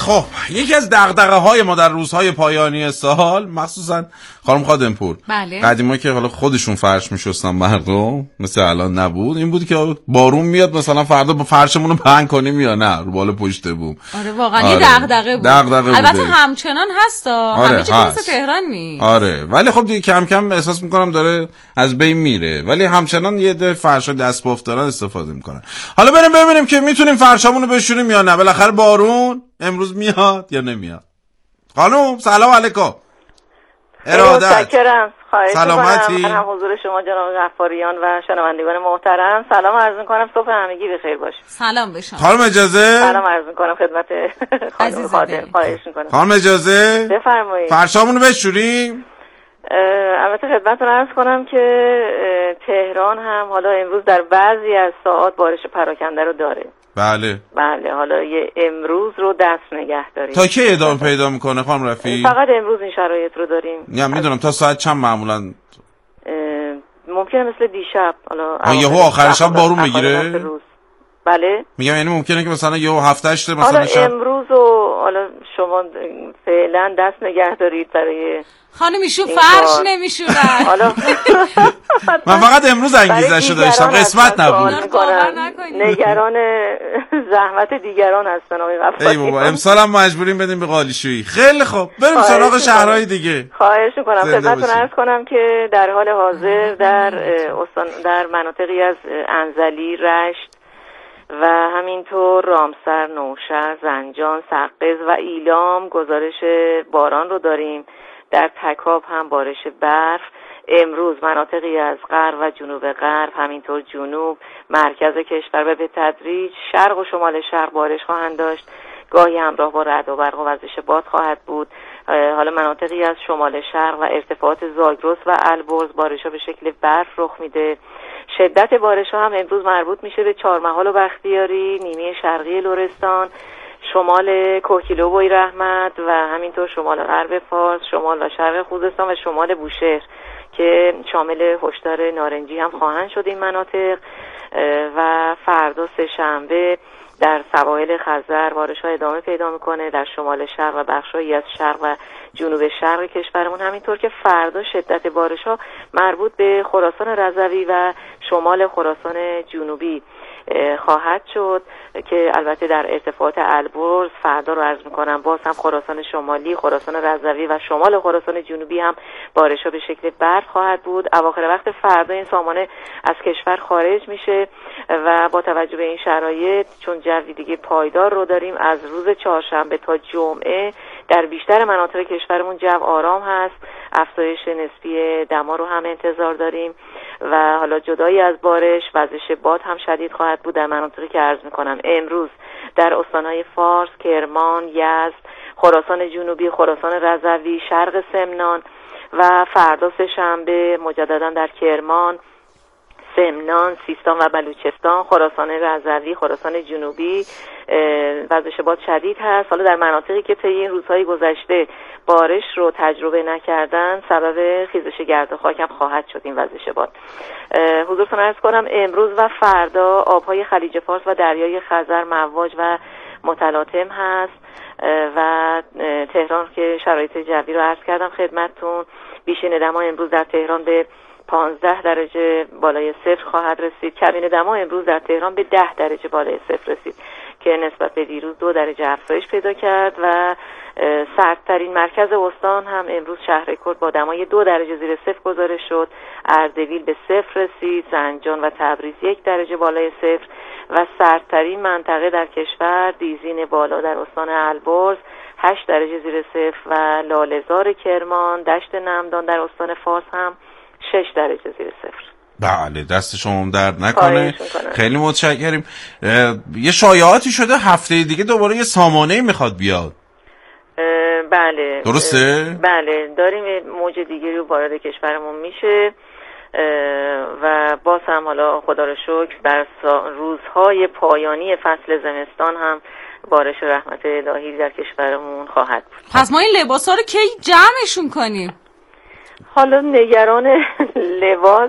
خب یکی از دغدغه‌های ما در روزهای پایانی سال، مخصوصا خانم خادمپور، بله. قدیما که حالا خودشون فرش می‌شستن مردم، مثل الان نبود، این بود که بارون میاد مثلا فردا با فرشمون رو پهن کنیم یا نه رو بالا پشت بوم. آره واقعا یه دغدغه بود. البته همچنان هستا، همه چیز مثل تهران نیست. آره ولی خب دیگه کم کم احساس می‌کنم داره از بین میره، ولی همچنان یه ده فرشا دست بافت دارن استفاده می‌کنن. حالا بریم ببینیم که میتونیم فرشامون رو بشوریم یا نه. بالاخره بارون امروز میاد یا نمیاد. خانم سلام علیکم. ارادت. متشکرم. سلامتی. من هم حضور شما جناب غفاریان و شنوندگان محترم سلام عرض می‌کنم. صبح همگی بخیر باشه. سلام به شما. خانم اجازه؟ سلام عرض می‌کنم خدمت خانم خادم. خواهش می‌کنم. خانم اجازه؟ بفرمایید. فرشامون رو بشوریم؟ البته خدمتتون عرض کنم که تهران هم حالا امروز در بعضی از ساعات بارش پراکنده رو داره. بله. حالا یه امروز رو دست نگه داریم. تا کی ادامه پیدا میکنه خانم رفیع؟ فقط امروز این شرایط رو داریم. نه میدونم تا ساعت چند معمولا؟ ممکنه مثل دیشب حالا یهو آخر شب بارون بگیره؟ بله میگم یعنی ممکنه که مثلا یهو هفتهشت مثلا حالا امروز و حالا شما فعلا دست نگه دارید برای خانم ایشون فرش نمیشورن. حالا من فقط امروز انگیزشو داشتم، قسمت نبود. نگران زحمت دیگران هستن آقای غفاری. ای بابا امسال هم مجبوریم بدیم به قالیشویی. خیلی خوب بریم سراغ شهرهای دیگه. خواهش میکنم. خدمتتون عرض کنم که در حال حاضر در مناطقی از انزلی، رشت و همینطور رامسر، نوشهر، زنجان، سقز و ایلام گزارش باران رو داریم. در تکاب هم بارش برف. امروز مناطقی از غرب و جنوب غرب، همینطور جنوب، مرکز کشور و به تدریج شرق و شمال شرق بارش خواهند داشت. گاهی همراه با رعد و برق و وزش باد خواهد بود. حالا مناطقی از شمال شرق و ارتفاعات زاگرس و البرز بارش‌ها به شکل برف رخ میده. شدت بارش‌ها هم امروز مربوط میشه به چهارمحال و بختیاری، نیمه شرقی لرستان، شمال کوهگیلو و رحمت و همینطور شمال غرب فارس، شمال و شرق خوزستان و شمال بوشهر که شامل هشدار نارنجی هم خواهند شد این مناطق. و فردا سه‌شنبه در سواحل خزر بارش‌ها ادامه پیدا میکنه در شمال شرق و بخشایی از شرق و جنوب شرق کشورمون. همینطور که فردا شدت بارش‌ها مربوط به خراسان رضوی و شمال خراسان جنوبی خواهد شد که البته در ارتفاعات البرز فردا رو عرض میکنم باز هم خراسان شمالی، خراسان رضوی و شمال خراسان جنوبی هم بارش‌ها به شکل برف خواهد بود. اواخر وقت فردا این سامانه از کشور خارج میشه و با توجه به این شرایط چون جوی دیگه پایدار رو داریم، از روز چهارشنبه تا جمعه در بیشتر مناطق کشورمون جو آرام هست. افزایش نسبی دما رو هم انتظار داریم و حالا جدایی از بارش وزش باد هم شدید خواهد بود در مناطقی که عرض میکنم امروز در استانهای فارس، کرمان، یزد، خراسان جنوبی، خراسان رضوی، شرق سمنان و فردا سه‌شنبه مجددا در کرمان، سمنان، سیستان و بلوچستان، خراسان رضوی، خراسان جنوبی وزش باد شدید هست. حالا در مناطقی که طی این روزهای گذشته بارش رو تجربه نکردن سبب خیزش گرد و خاک هم خواهد شد این وزش باد. حضورتون عرض کنم امروز و فردا آبهای خلیج فارس و دریای خزر مواج و متلاطم هست و تهران که شرایط جوی رو عرض کردم خدمتتون. بیشین دما امروز در تهران به 15 درجه بالای صفر خواهد رسید. کمین دما امروز در تهران به 10 درجه بالای صفر رسید که نسبت به دیروز 2 درجه افزایش پیدا کرد و سردترین مرکز استان هم امروز شهرکرد با دمای 2 درجه زیر صفر گزارش شد. اردبیل به صفر رسید، زنجان و تبریز 1 درجه بالای صفر و سردترین منطقه در کشور دیزین بالا در استان البرز 8 درجه زیر صفر و لاله‌زار کرمان، دشت نمدان در استان فارس هم 6 درجه زیر صفر. بله دست شما درد نکنه. خیلی متشکریم. یه شایعاتی شده هفته دیگه دوباره یه سامانه‌ای میخواد بیاد. بله درسته؟ بله داریم موج دیگری رو وارد کشورمون میشه و باز هم حالا خدا رو شکر در روزهای پایانی فصل زمستان هم بارش رحمت الهی در کشورمون خواهد بود. پس ما این لباسا رو کی جمعشون کنیم؟ حالا نگران لباس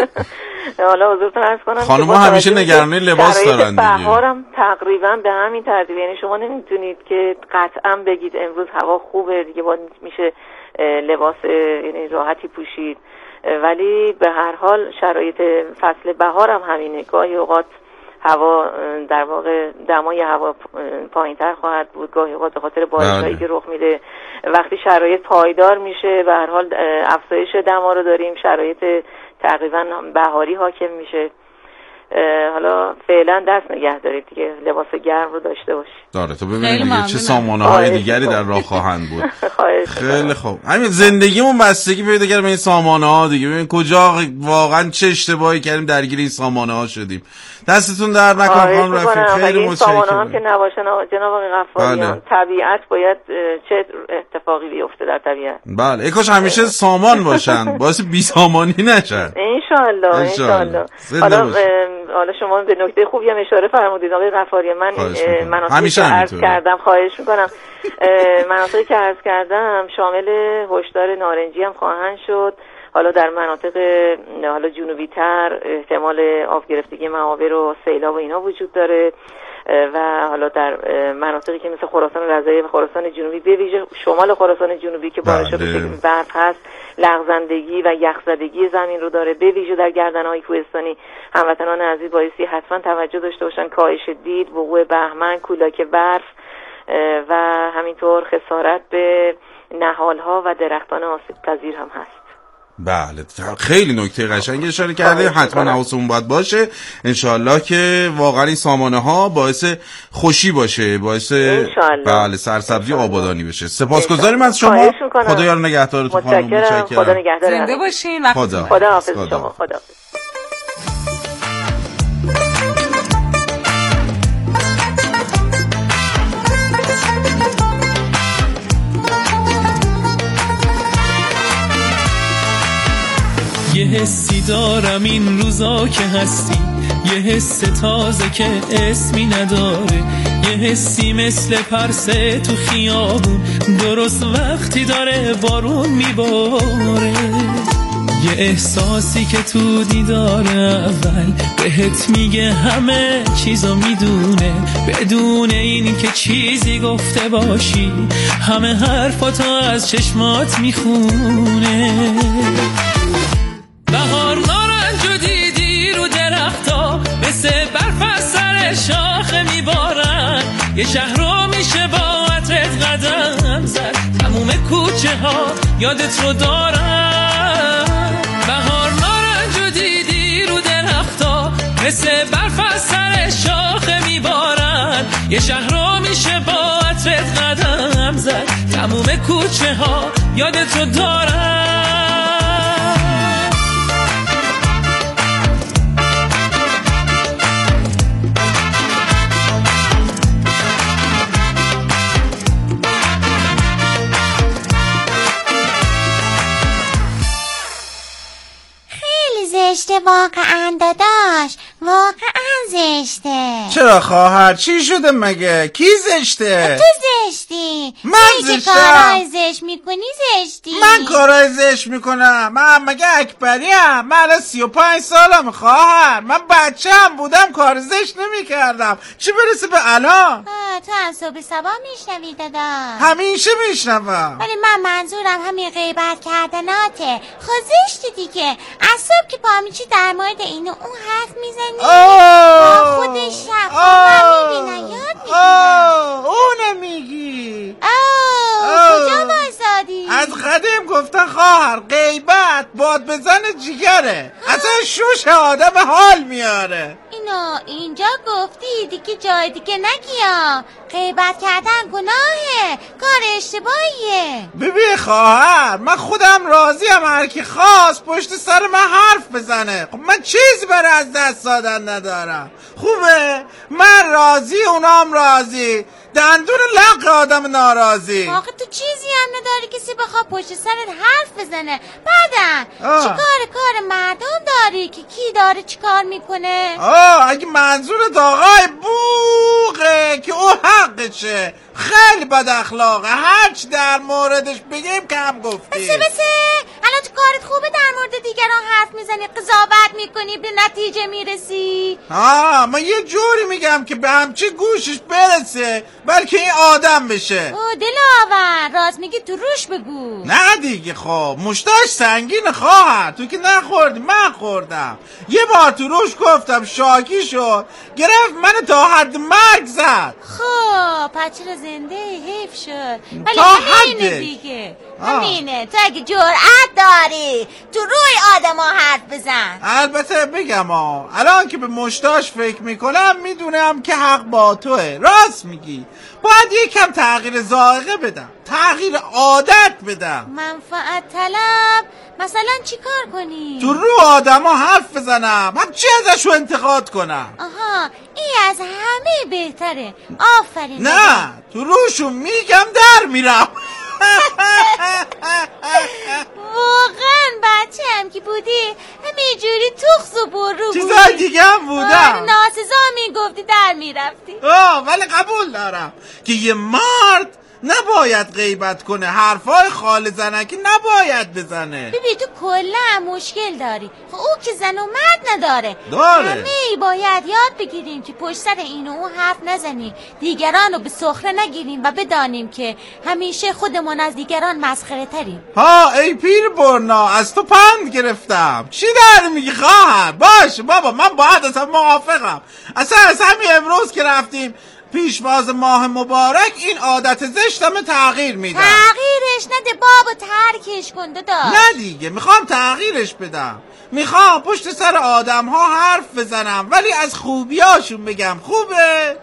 حالا حضورتون عرض کنم خانم‌ها همیشه نگران لباس دارن دیگه. بهارم تقریبا به همین ترتیب، یعنی شما نمیتونید که قطعا بگید امروز هوا خوبه دیگه باید میشه لباس یعنی راحتی پوشید، ولی به هر حال شرایط فصل بهار هم همینه. گاهی اوقات هوا در واقع دمای هوا پایین‌تر خواهد بود، گاهی اوقات به خاطر بارش‌هایی که رخ میده وقتی شرایط پایدار میشه به هر حال افزایش دما رو داریم، شرایط تقریبا بهاری حاکم میشه. حالا فعلا دست نگه دارید دیگه، لباس گرم رو داشته باشید. داره تو ببینید دیگه چه سامانه‌های دیگری در راه خواهند بود. خیلی خوب. همین زندگیمون بستگی پیدا کرده به این سامانه‌ها دیگه. ببین کجا واقعا چه اشتباهی کردیم درگیر این سامانه‌ها شدیم. دستتون در نکنه خانم رفیق، خیلی متشکرم. سامانه‌ها هم که نباشن جناب آقای غفاریان، طبیعت باید چه اتفاقی بیفته در طبیعت. بله ای کاش همیشه سامان باشن باعث بی‌سامانی نشن. ان شاءالله. حالا شما به نکته خوبی هم اشاره فرمودید آقای غفاریان. من مناطقی که عرض کردم خواهش میکنم مناطقی که عرض کردم شامل هشدار نارنجی هم خواهند شد. حالا در مناطق حالا جنوبی تر احتمال آب گرفتگی معابر و سیلاب و اینا وجود داره و حالا در مناطقی که مثل خراسان رضایی و خراسان جنوبی به ویژه شمال خراسان جنوبی که بارش برف هست، لغزندگی و یخزدگی زمین رو داره، به ویژه در گردنهای کوهستانی هموطنان عزیز بایستی حتما توجه داشته باشن. کاهش دید، وقوع بهمن، کولاک برف و همینطور خسارت به نهالها و درختان آسیب پذیر هم هست. بله خیلی نکته قشنگی اشاره کرده. حتما حواسمون باید باشه انشالله که واقعا این سامانه ها باعث خوشی باشه، باعث بله سرسبزی و آبادانی بشه. سپاسگزاریم از شما. خدایا نگهدارتون خانم. متشکرم. خدا نگهدار. زنده باشین. خدا حافظ شما. خدا. یه حسی دارم این روزا که هستی، یه حس تازه که اسمی نداره، یه حسی مثل پرسه تو خیابون درست وقتی داره بارون میباره، یه احساسی که تو دیدار اول بهت میگه همه چیزو میدونه بدون این که چیزی گفته باشی، همه حرفاتو از چشمات میخونه. بهار نارنجو دیدی رو درختا مثل برف از سر شاخه میبارن، یه شهر رو میشه با عطرت قدم زد، تموم کوچه ها یادت رو دارن. بهار نارنجو دیدی رو درختا مثل برف از سر شاخه میبارن، یه شهر رو میشه با عطرت قدم زد، تموم کوچه ها یادت رو دارن. زشته واقعا داداش، واقعا زشته. چرا خواهر چی شده مگه؟ کی زشته؟ تو زشتی. من زشتم؟ کارهای زشت میکنی زشتی. من کارهای زشت میکنم؟ من مگه اکبریم؟ من 35 سالم خواهر، من بچه هم بودم کار زشت نمیکردم، چی برسه به الان؟ تو هم صبح صبح میشنوی داداش؟ همیشه میشنوم، ولی من منظورم همین غیبت کردناته. خود زشتی دیگه، از صبح که پامیچی در مورد اینو اون حرف میزنی. خودش من میبینم یاد میگیرم. اونه میگی؟ کجا بایستادی؟ از قدیم گفتن خواهر غیبت باد بزن جیگره، اصلا شوش آدم حال میاره. اینو اینجا گفتی دیگه جای دیگه نگیا. غیبت کردن گناهه، کار اشتباهیه. ببین خواهر من خودم راضیم هر کی خواست پشت سر من حرف بزنه، خب من چیزی برای از دست دادن ندارم. خوبه من راضی اونام راضی، دندون لق آدم ناراضی. آخه تو چیزی هم نداری کسی بخواد پشت سرت حرف بزنه. بعدن کار مردم داری که کی داره چی کار میکنه. اگه منظورت آقای بوغه که او حقشه، خیلی بد اخلاقه، هرچی در موردش بگیم کم گفتی. بسه الان الان تو کارت خوبه در مورد دیگران حرف میزنی، قضاوت میکنی، به نتیجه میرسی. من یه جوری میگم که به همچه گوشش برسه بلکه این آدم بشه. دلاور راست میگی، تو روش بگو. نه دیگه خب مشتاش سنگین خواهر، تو که نخوردی من خوردم. یه بار تو روش گفتم شاکی شد، گرفت من تا حد مرگ زد. خب پس چرا زنده حیف شد. ولی همینه دیگه، همینه. تو اگه جرأت داری تو روی آدم ها حرف بزن. البته بگم الان که به مشتاش فکر میکنم میدونم که حق با توه. راست میگی، باید یکم تغییر ذائقه بدم، تغییر عادت بدم. منفعت طلب مثلا چی کار کنی؟ تو رو آدم ها حرف بزنم، هم چی ازشو انتقاد کنم. این از همه بهتره. آفرین. نه تو روشون میگم در میرم. واقعا بچه هم که بودی همینجوری تخص و برو بودی. چیزای دیگه هم بودم. ناسزا میگفتی در میرفتی. ولی قبول دارم که یه مرد نباید غیبت کنه، حرفای خال زنکی نباید بزنه. ببین تو کلا مشکل داری. خب او که زن و مرد نداره. داره. همه باید یاد بگیریم که پشت سر این و اون حرف نزنیم، دیگران رو به سخره نگیریم و بدانیم که همیشه خودمون از دیگران مسخره تریم. ای پیر برنا، از تو پند گرفتم. چی در میگی خواهر؟ باشه بابا، من باید اصلا موافقم. اصلا همین امروز که رفتیم پیشواز ماه مبارک این عادت زشتم تغییر میدم. تغییرش نده بابا، ترکش کن داداش. نه دیگه میخوام تغییرش بدم. میخوام پشت سر آدم ها حرف بزنم ولی از خوبیاشون بگم. خوبه؟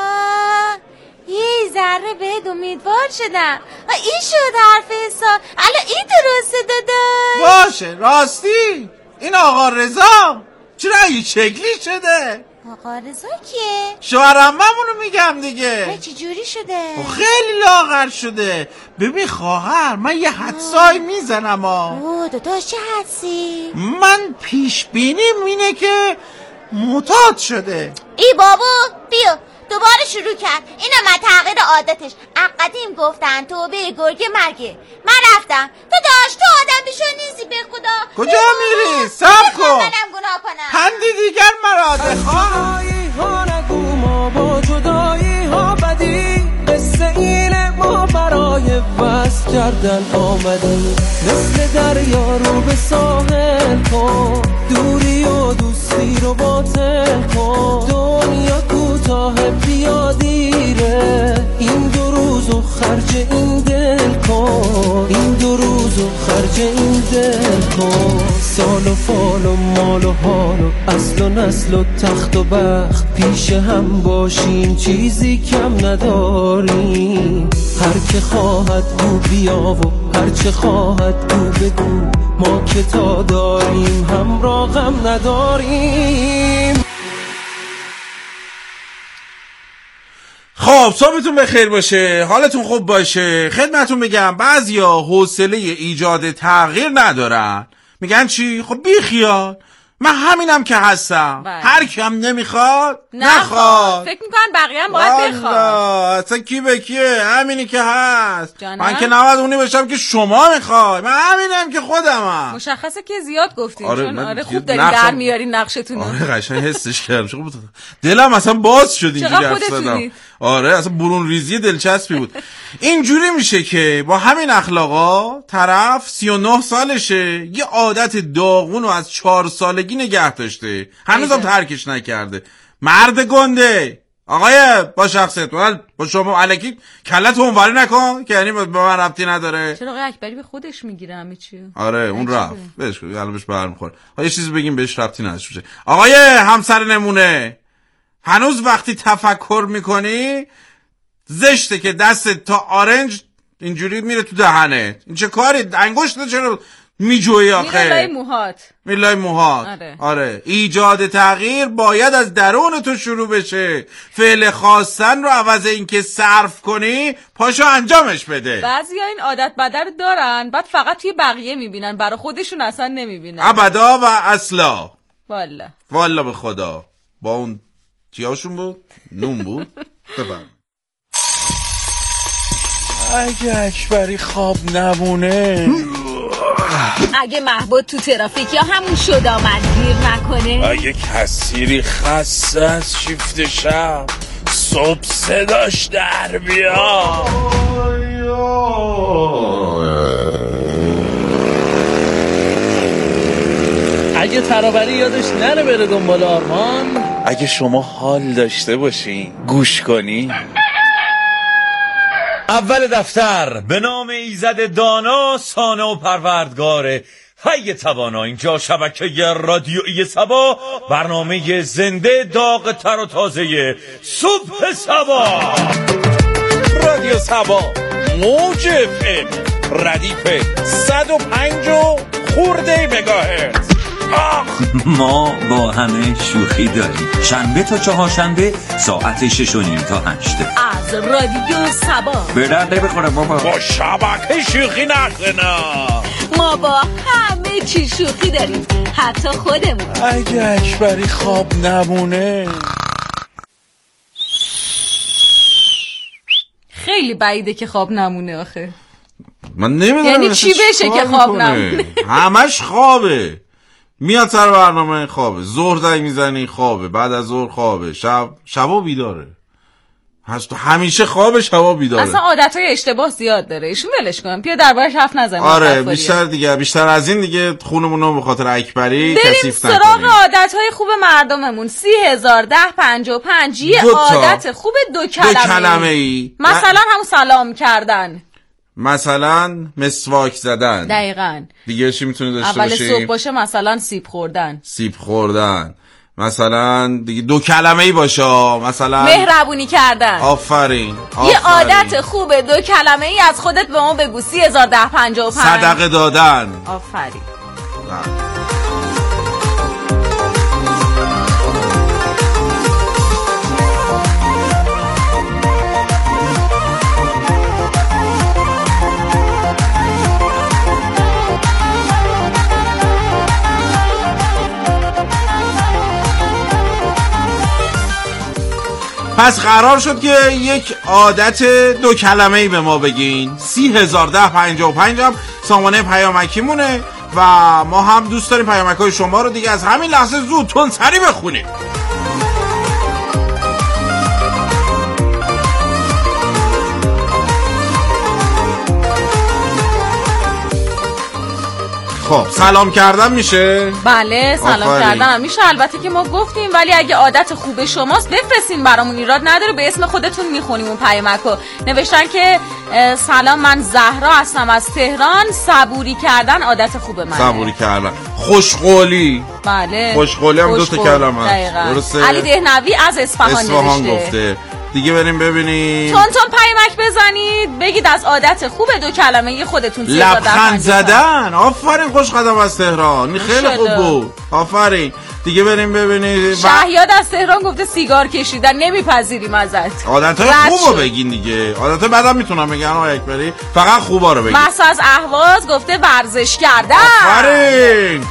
یه ذره بهت امیدوار شدم. این شد حرف حساب. الان این درسته داداش. باشه راستی این آقا رضا چرا این شکلی شده؟ آقا رضا کیه؟ شوهرعمه‌مونو میگم دیگه. چه جوری شده؟ خیلی لاغر شده. ببین خواهر، من یه حدسایی میزنم. داداش چه حدسی؟ من پیش بینیم اینه که معتاد شده. ای بابا بیا دوباره شروع کرد. اینم تغییر عادتش. قدیم گفتن توبه گرگ مرگه. من رفتم. داداش تو آدم بیشو نیستی به خدا. کجا میری؟ صبر کن. منم گناه کنم. پندی دیگر مرا بخواه. ها نگو ما با جدایی ها بدی، قصه اینه ما برای بس کردن آمدیم. مثل دریا رو به ساحل کن، دوری و دوستی رو باطل کن. دنیا کوتاه بیا دیره، این دو روزو خرج این دل کن. این دو روزو خرج این دل کن. سال و فال و مال و حال و اصل و نسل و تخت و بخت، پیش هم باشیم چیزی کم نداریم. هر که خواهد گو بیا و هر چه خواهد گو بگو، ما که تا داریم همراه غم نداریم. خب صبحتون بخیر باشه، حالتون خوب باشه. خدمتون بگم بعضیا حوصله ایجاد تغییر ندارن. میگن چی؟ خب بی خیال، من همینم که هستم. هر کیم نمیخواد نخواد. فکر میکنن بقیه هم باید بخواد. اصلا کی به کیه؟ همینی که هست. من که نباید اونی بشم که شما میخوای. من همینم که خودمم. مشخصه که زیاد گفتین. آره خوب دارین در میارین نقشتون. آره قشنگ حسش کردم. دلم اصلا باز شد اینجوری حرف زدم. آره اصلا برون ریزی دلچسبی بود. اینجوری میشه که با همین اخلاقا طرف 39 سالشه، یه عادت داغون رو از 4 سالگی نگه داشته، هنوزم ترکش نکرده. مرد گنده. آقای با شخصیت با شما الکی کلت اونوری نکن که یعنی به من ربطی نداره. چرا آقای اکبری به خودش میگیره همه چی؟ آره اون رفت بهش الان بهش برمیخوره. یه چیزی بگیم بهش ربطی نداره. آقای همسر نمونه، هنوز وقتی تفکر میکنی زشته که دستت تا آرنج اینجوری میره تو دهنت. این چه کاری؟ انگشت چرا میجوی آخه؟ میلای موهات. آره ایجاد تغییر باید از درون تو شروع بشه. فعل خواستن رو عوض اینکه صرف کنی پاشو انجامش بده. بعضیا این عادت بدر دارن، بعد فقط توی بقیه میبینن، برای خودشون اصلا نمیبینن. ابدا و اصلا. والا به خدا. با اون چیاشون بود؟ نون بود؟ بفهم. اگه اکبری خواب نمونه اگه محبوب تو ترافیک یا همون شد آمد گیر نکنه، اگه کسیری خسته از شیفت شب صبح صداش در بیا، اگه ترابری یادش نره بره دنبال آرمان، اگه شما حال داشته باشین گوش کنی. اول دفتر به نام ایزد دانا سانه و پروردگاره حی توانا. اینجا شبکه رادیویی سبا، برنامه زنده داغ تر و تازه صبح سبا. رادیو سبا موج FM ردیف 105 خورده مگاهرتز. ما با همه شوخی داریم. شنبه تا چهارشنبه ساعت 6:30 تا 8 از رادیو سبا. به درد بخوره بابا. با شبکه شوخی نکنه. ما با همه چی شوخی داریم، حتی خودمون. اگه اکبری خواب نمونه. خیلی بعیده که خواب نمونه آخه. من نمیدونم یعنی چی بشه که خواب نمونه؟ همش خوابه. میاد سر برنامه خوابه، ظهر زنگ میزنی خوابه، بعد از ظهر خوابه، شبا بیداره، همیشه خوابه، شبا بیداره. اصلا عادتهای اشتباه زیاد داره، ایشون ولش کن، بیا دربارش حرف نزنیم. آره بیشتر از این دیگه خونمون رو به خاطر اکبری کثیف نکنیم. بریم سراغ عادتهای خوب مردممون. 30,1055 یه عادت خوب دو کلمه‌ای. مثلا همون سلام کردن، مثلا مسواک زدن. دقیقاً. دیگه چی میتونه داشته باشیم؟ اول صبح باشه مثلا سیب خوردن. مثلا دیگه دو کلمه‌ای باشه، مثلا مهربونی کردن. آفرین. یه عادت خوبه دو کلمه‌ای از خودت به ما بگو. 30,1055 صدقه دادن. آفرین. پس قرار شد که یک عادت دو کلمه‌ای به ما بگین. 30,1055 هم سامانه پیامکیمونه و ما هم دوست داریم پیامک‌های شما رو دیگه از همین لحظه زود تندسری بخونیم. خب سلام کردن میشه؟ بله سلام کردن هم میشه، البته که ما گفتیم، ولی اگه عادت خوب شماست بفرستین برامون، ایراد نداره، به اسم خودتون میخونیم اون پیامکو. نوشتن که سلام من زهرا هستم از تهران، صبوری کردن عادت خوب منه. صبوری کردن، خوشقولی. بله خوشقولی هم دو تا کلمه است. درسته. علی دهنوی از اصفهان گفته. دیگه بریم ببینیم. تون پیمک بزنید بگید از عادت خوب دو کلمه خودتون. لبخند زدن. آفرین، خوش قدم از تهران، خیلی خوب بود، آفرین. دیگه بریم ببینید. شهیاد از تهران گفته سیگار کشیدن، نمیپذیریم ازت. عادتهای خوبو بگین دیگه، عادتهای بعدم میتونم بگن آقای اکبری، فقط خوبا رو بگین. محسا از اهواز گفته ورزش کردن. آفرین.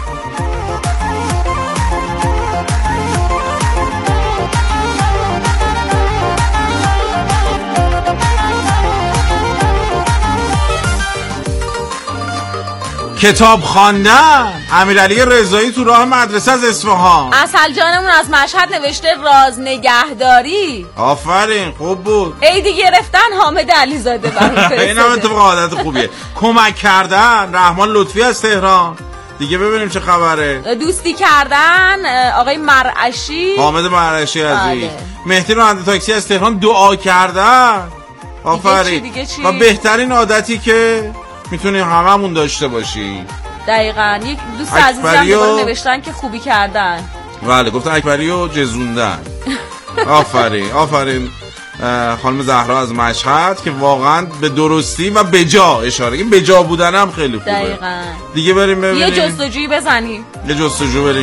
کتاب خواندن. امیرعلی رضایی تو راه مدرسه از اصفهان. اصل جانمون از مشهد نوشته راز نگهداری. آفرین، خوب بود. عیدی گرفتن حامد علیزاده برام. این هم اتفاق عادت خوبیه. کمک کردن رحمان لطفی از تهران. دیگه ببینیم چه خبره. دوستی کردن آقای مرعشی، حامد مرعشی عزیز. مهدی راننده تاکسی از تهران دعا کردن. آفرین. دیگه چی؟ و بهترین عادتی که میتونیم هممون داشته باشیم. دقیقاً. یک دوست عزیزم دوباره نوشتن که خوبی کردن. بله گفتن اکبریو جزوندن. آفرین خانم زهرا از مشهد که واقعا به درستی و بجا اشاره. این بجا بودن هم خیلی خوبه. دقیقاً. دیگه بریم ببینیم. یه جستجویی بزنیم. یه جستجو بریم.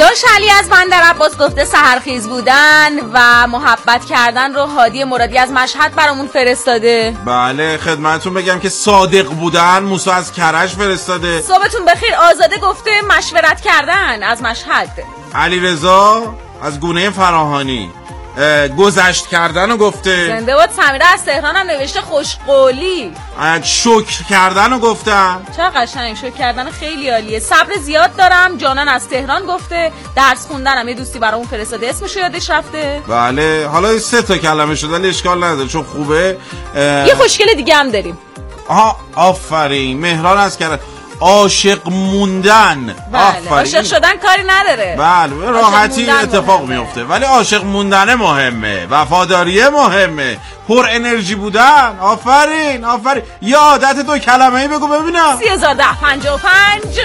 داش علی از بندر عباس گفته سحرخیز بودن و محبت کردن رو هادی مرادی از مشهد برامون فرستاده. بله خدمتتون بگم که صادق بودن موسی از کرج فرستاده. صبحتون بخیر. آزاده گفته مشورت کردن از مشهد. علی رضا از گونه فراهانی گذشت کردن رو گفته. زنده بود. سمیره از تهران هم نوشته خوشقولی. شکر کردن رو گفتم. چه قشنگ. شکر کردن خیلی عالیه. صبر زیاد دارم. جانان از تهران گفته درس خوندنم. یه دوستی برامون فرستاده اسمشو یادش رفته. بله حالا 3 تا کلمه شده ولی اشکال نداره چون خوبه. یه خوشگل دیگه هم داریم. آفرین. مهران از کرد عاشق موندن. بله. عاشق شدن کاری نداره. بله راحتی اتفاق میفته ولی عاشق موندن مهمه. وفاداریه مهمه. پر انرژی بودن. آفرین. یه عادت 2 کلمه‌ای بگو ببینم. 301055.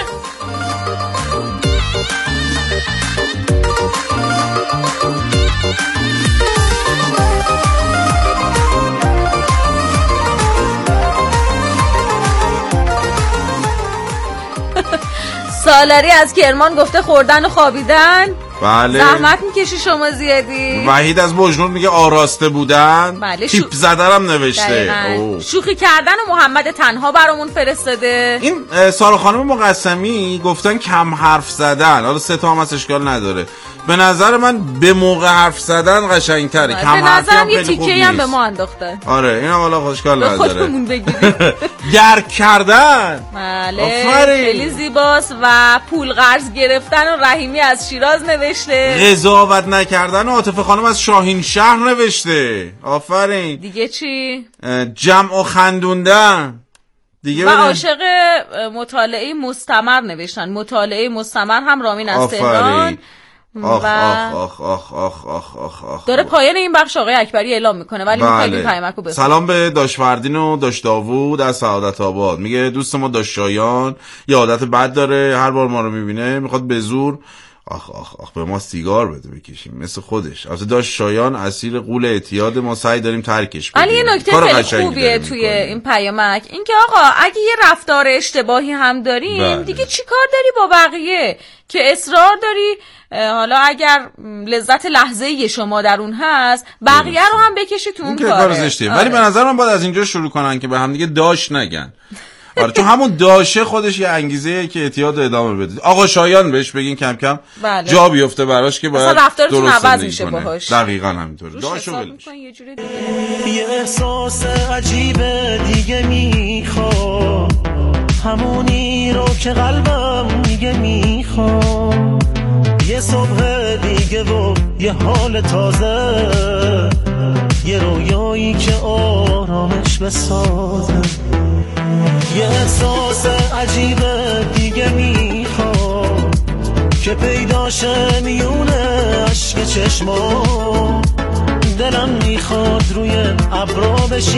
سالاری از کرمان گفته خوردن و خوابیدن. بله. زحمت میکشی شما زیادی. وحید از بجنورد میگه آراسته بودن. بله. تیپ زدنم نوشته. شوخی کردن و محمد تنها برامون فرستاده. این سارا خانم مقسمی گفتن کم حرف زدن. حالا 3 تا هم از اشکال نداره. به نظر من به موقع حرف زدن قشنگ‌تره. کم حرفی هم یه تیکه هم به ما انداختن. آره اینم والا اشکال نداره. خودمون بگیریم. گرد کردن. بله خیلی زیباست. و پول قرض گرفتن و رحیمی از شیراز نوشته. قضاوت نکردن و عاطفه خانم از شاهین شهر نوشته. آفرین. دیگه چی؟ جمع و خندوندن. دیگه و عاشق مطالعه مستمر نوشتن. مطالعه مستمر هم رامین از تهران. آخ. داره پایان این بخش آقای اکبری اعلام میکنه ولی میخوای این پیامکو بخونم. سلام به داش فردین و داش داوود از سعادت آباد. میگه دوست ما داش شایان یه عادت بد داره. هر بار ما رو میبینه میخواد به زور آخ به ما سیگار بده بکشیم مثل خودش. البته داش شایان اسیر غول اعتیاد ما سعی داریم ترکش بدیم. ولی یه نکته خیلی خوبیه توی این پیامک این که آقا اگه یه رفتار اشتباهی هم داریم دیگه چی کار داری با بقیه که اصرار داری حالا اگر لذت لحظه‌ای شما در اون هست بقیه رو هم بکشی تو اون کار زشتیه. ولی به نظر من باید از اینجا شروع کنن که به هم دیگه داش نگن. آره چون همون داشه خودش یه انگیزه‌ایه که اعتیاد ادامه بده. آقا شایان بهش بگین کم کم جا بیفته براش که باید رفتارتون عوض میشه باهاش. دقیقاً همینطوره. داشو ولش. یه احساس عجیب دیگه میخوام همونی رو که قلبم میگه میخوام یه صبح دیگه و یه حال تازه یه رویایی که آرامش بسازه یه احساس عجیب دیگه میخوام که پیداشه میونه عشق چشمام دلم میخواد روی ابرا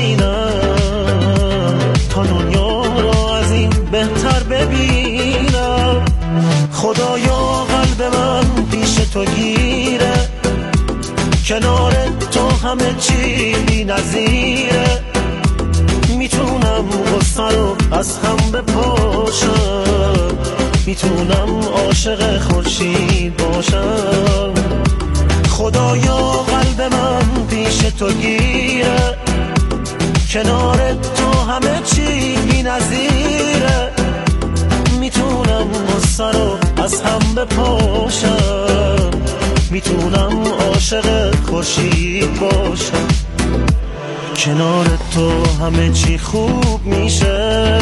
بشینم تا دنیا رو از این بهتر ببینم خدایا قلب من پیش تو گیره کنار تو همه چی بی نظیره میتونم غصه رو از هم بپاشم میتونم عاشق خورشید باشم خدایا قلب من پیش تو گیره کنار تو همه چی بی نظیره میتونم غصه رو از هم بپاشم میتونم عاشق خورشید باشم کنار تو همه چی خوب میشه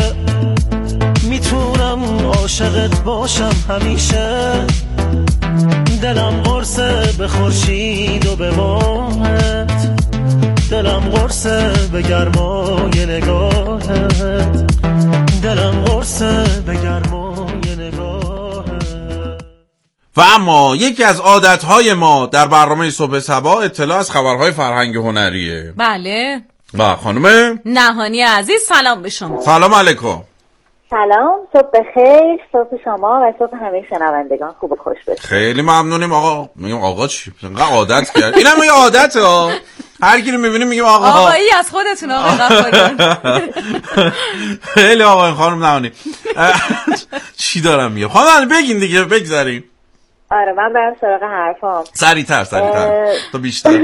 میتونم عاشقت باشم همیشه دلم قرصه به خورشید و به ماهت دلم قرصه به گرمای نگاهت دلم قرصه به گرمای نگاهت. و اما یکی از عادتهای ما در برنامه صبح صبا اطلاع از خبرهای فرهنگ هنریه. بله. و خانم نهانی عزیز سلام به شما. سلام علیکم. سلام، صبح بخیر، صبح شما و صبح همه شنوندگان خوب و خوش باشید. خیلی ممنونیم آقا. میگم آقا چی؟ انقدر عادت کرد. اینم یه عادته ها. هر کی رو می‌بینیم میگیم آقا. آقایی از خودتون آقا غفاری. خیلی آقا خانم نهانی. چی دارم میگم؟ خانم بگین دیگه بگذاریم. آره من برم سراغ حرفام. سریعتر تو بیشتر.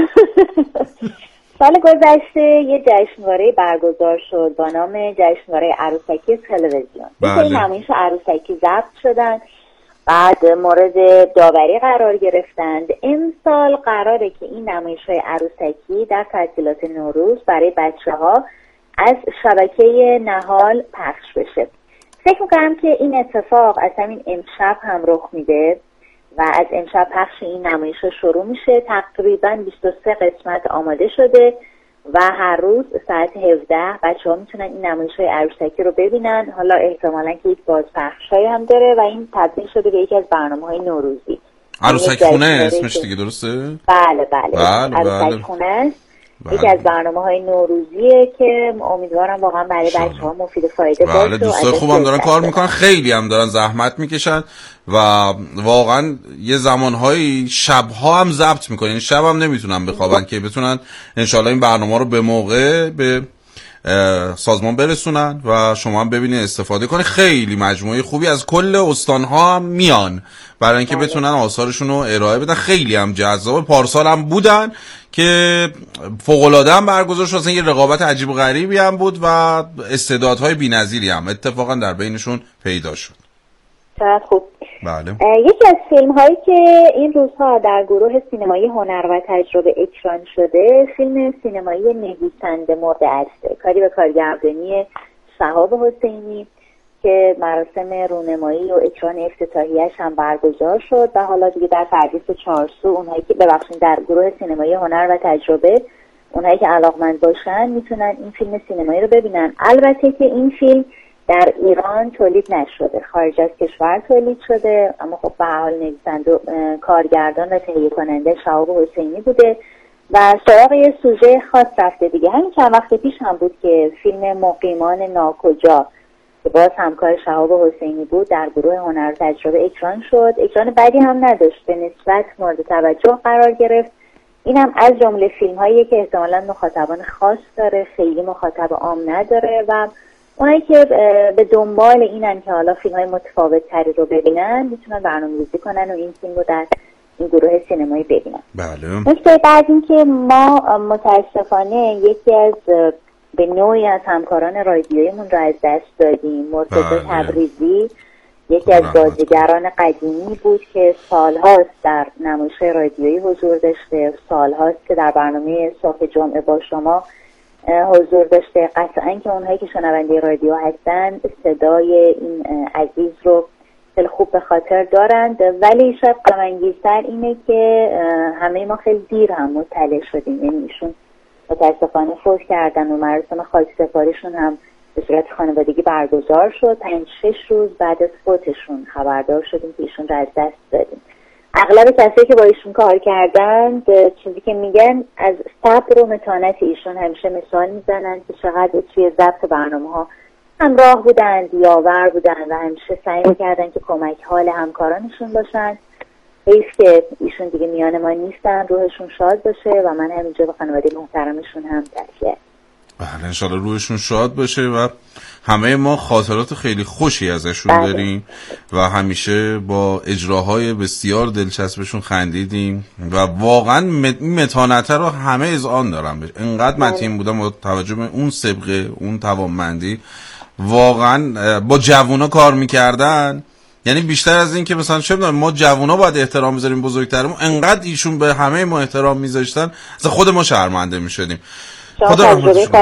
سال گذشته یه جشنواره برگزار شد با نام جشنواره عروسکی تلویزیون. این نمایش عروسکی ضبط شدن، بعد مورد داوری قرار گرفتند. امسال قراره که این نمایش‌های عروسکی در تعطیلات نوروز برای بچه‌ها از شبکه نهال پخش بشه. فکر می‌کنم که این اتفاق از همین امشب هم رخ میده و از امشب پخش این نمایش‌ها شروع میشه. تقریباً 23 قسمت آماده شده و هر روز ساعت 17 بچه‌ها میتونن این نمایش‌های عروسکی رو ببینن. حالا احتمالاً که یک بازپخش‌هایی هم داره و این تبدیل شده به یکی از برنامه‌های نوروزی. عروسک خونه اسمش دیگه، درسته؟ بله. عروسک خونه یکی از برنامه‌های نوروزیه که امیدوارم واقعا برای بچه‌ها مفید فایده باشه. بله دوستای خوبم دارن کار میکنن، خیلی هم دارن زحمت میکشن و واقعا یه زمانهایی شب‌ها هم ضبط میکنن، یعنی شب هم نمیتونن بخوابن که بتونن انشالله این برنامه رو به موقع به سازمان برسونن و شما هم ببینید استفاده کنید. خیلی مجموعه خوبی از کل استان‌ها هم میان برای اینکه بتونن آثارشون رو ارائه بدن. خیلی هم جذاب. پارسال هم بودن که فوق‌العاده هم برگزار شد، اصلا یه رقابت عجیب و غریبی هم بود و استعدادهای بی‌نظیری هم اتفاقا در بینشون پیدا شد. چقدر خوب. بله. یکی از فیلم هایی که این روزها در گروه سینمایی هنر و تجربه اکران شده فیلم سینمایی نویسنده مرده است، کاری به کارگردانی شهاب حسینی که مراسم رونمایی و اکران افتتاحیه‌اش هم برگزار شد و حالا دیگه در پردیس چارسو اونهایی که در گروه سینمایی هنر و تجربه اونهایی که علاقمند باشن میتونن این فیلم سینمایی رو ببینن. البته که این فیلم در ایران تولید نشده، خارج از کشور تولید شده، اما خب به هر حال نویسنده کارگردان و تهیه کننده شهاب حسینی بوده و سراغ یه سوژه خاص رفته دیگه. همین چند وقت پیش هم بود که فیلم مقیمان ناکجا که باز همکار شهاب حسینی بود در گروه هنر تجربه اکران شد. اکران بدی هم نداشت، به نسبت مورد توجه قرار گرفت. این هم از جمله فیلم هایی که احتمالاً مخاطبان خاص داره، خیلی مخاطب عام نداره و اونایی که به دنبال اینن که حالا فیلم های متفاوت تری رو ببینن میتونن برنامه‌ریزی کنن و این فیلم رو در این گروه سینمایی ببینن. بله. نکته بعد این که ما متاسفانه یکی از به نوعی از همکاران رادیوییمون رو از دست دادیم. مرتضی تبریزی یکی از بازیگران قدیمی بود که سالهاست در نمایش‌های رادیویی حضور داشته، سالهاست که در برنامه صبح جمعه با شما حضور داشته. قطعاً که اونهایی که شنونده رادیو هستن صدای این عزیز رو خیلی خوب به خاطر دارند، ولی شاید غم‌انگیزتر اینه که همه ما خیلی دیر هم مطلع شدیم. یعنی ایشون متاسفانه فوت کردن و مراسم خاکسپاریشون هم به صورت خانوادگی برگزار شد. 5-6 روز بعد از فوتشون خبردار شدیم که ایشون رو از دست دادیم. اغلب کسایی که با ایشون کار کردن چیزی که میگن از صبر و متانت ایشون همیشه مثال میزنن که چقدر توی ضبط برنامه‌ها همراه بودن، دیاور بودن و همیشه سعی میکردن که کمک حال همکارانشون باشن. حیف که ایشون دیگه میان ما نیستن، روحشون شاد باشه و من همینجا به خانواده محترمشون هم تشکر. بله انشالله روحشون شاد باشه و همه ما خاطرات خیلی خوشی ازشون داریم و همیشه با اجراهای بسیار دلچسبشون خندیدیم و واقعا متانته رو همه اذعان دارم بشه. انقدر متین بودم با توجه به اون سابقه، اون توانمندی، واقعا با جوونا کار میکردن. یعنی بیشتر از این که مثلا چه میدونم ما جوونا باید احترام بذاریم بزرگترمون، انقدر ایشون به همه ما احترام میذاشتن اصلا خود ما شرمنده میشدیم. خدا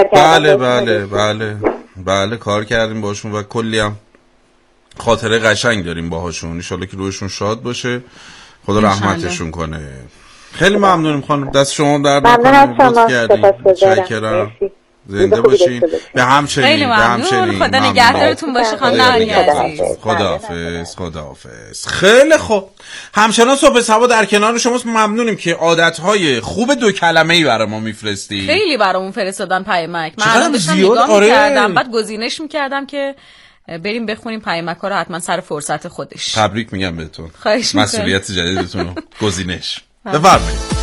بله کار کردیم باشون و کلی هم خاطره قشنگ داریم باهاشون. ان شاءالله که روحشون شاد باشه، خدا رحمتشون کنه. خیلی ممنونم خانم، دست شما درد نکنه. شکرم. زنده باشین. به همچنین. خیلی ممنون. خدا نگهدارتون باشه خانم نانی عزیز. خداحافظ. خیلی خوب. همچنان صبح صبا در کنار شماست. ممنونیم که عادتهای خوب 2 کلمه‌ای برای ما میفرستی. خیلی برامون فرستادن پیامک. من الان داشتم نگاه می‌کردم، بعد گزینش می‌کردم که بریم بخونیم پیامک‌ها رو حتما سر فرصت خودش. تبریک میگم بهتون. خواهش می‌کنم. مسئولیت جدیدتون رو گزینش. بفرمایید.